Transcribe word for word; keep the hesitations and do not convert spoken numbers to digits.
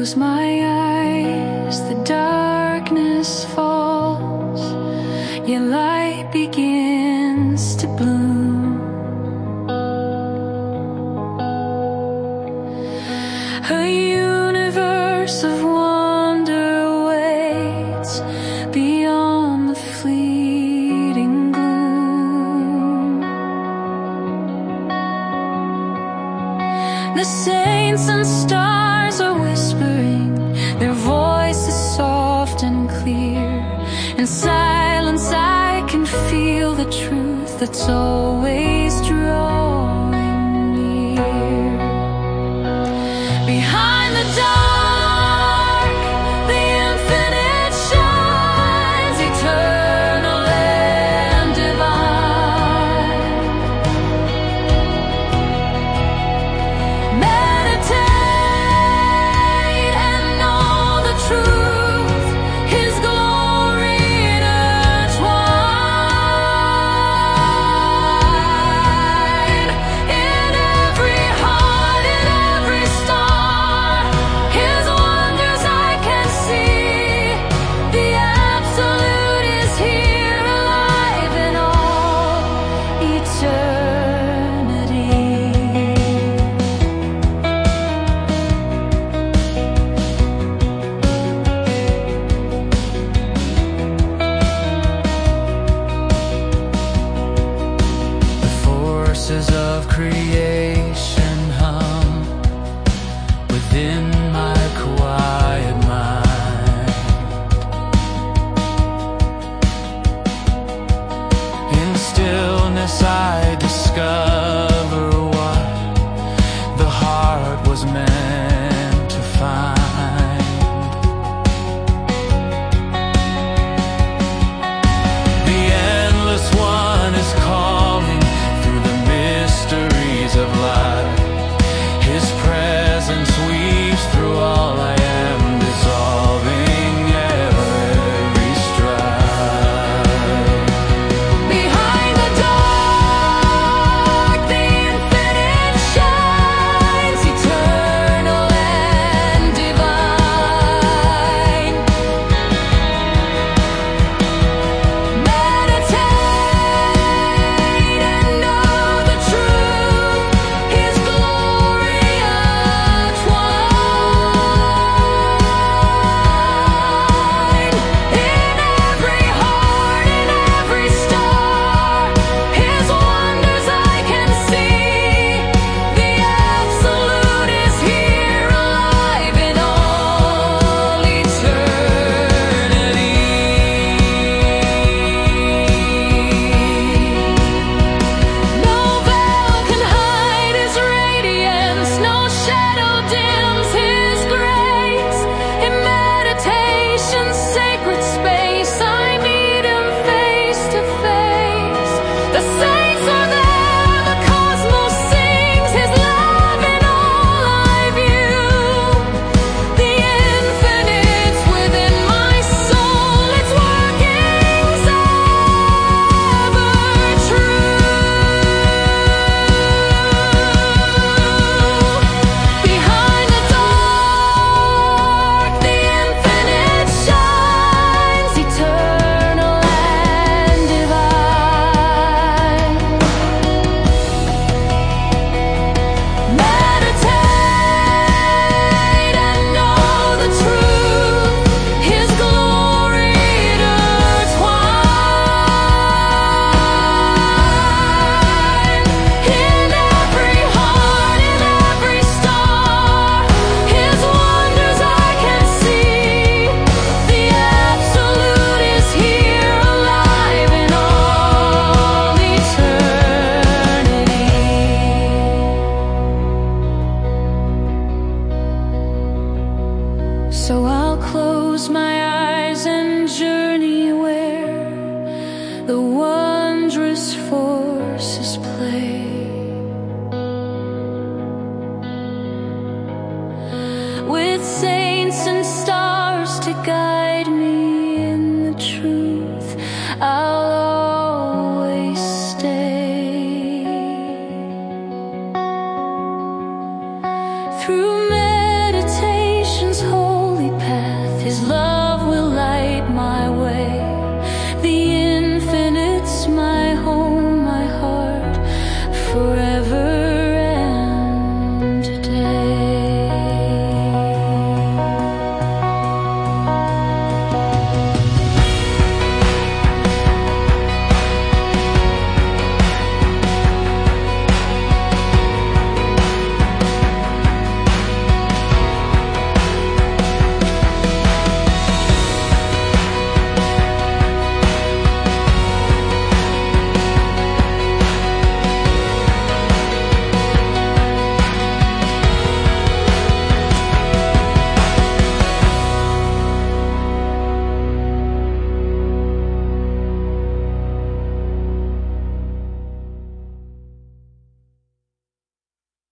close my eyes, the darkness falls, your light begins to bloom. A universe of wonder waits beyond the fleeting gloom. The saints and stars are whispering, their voices soft and clear. In silence I can feel the truth that's always drawing near. Behind the dark, the infinite shines, eternal and divine. Meditate and know the truth, His glory intertwined. In every heart, in every star, His wonders I can see. The absolute is here, alive in all eternity. The forces of creation hum within my quiet mind. In stillness I discover what the heart was meant to find. The endless one is calling through the mysteries of life. His presence weaves through all I am, dissolving every strife. Behind the dark, the infinite shines, eternal and divine. Meditate and know the truth, His glory entwined. In every heart, in every star, His wonders I can see. The absolute is here, alive in all eternity. No veil can hide His radiance, no shadow dims His grace. In meditation's sacred space, I meet Him face to face. The saints are there, the cosmos sings His love in all I view. The infinite's within my soul, its workings ever true. Behind the dark, the infinite shines, eternal and divine. Meditate and know the truth, His glory intertwined. In every heart, in every star, His wonders I can see. The absolute is here, alive in all eternity. So I'll close my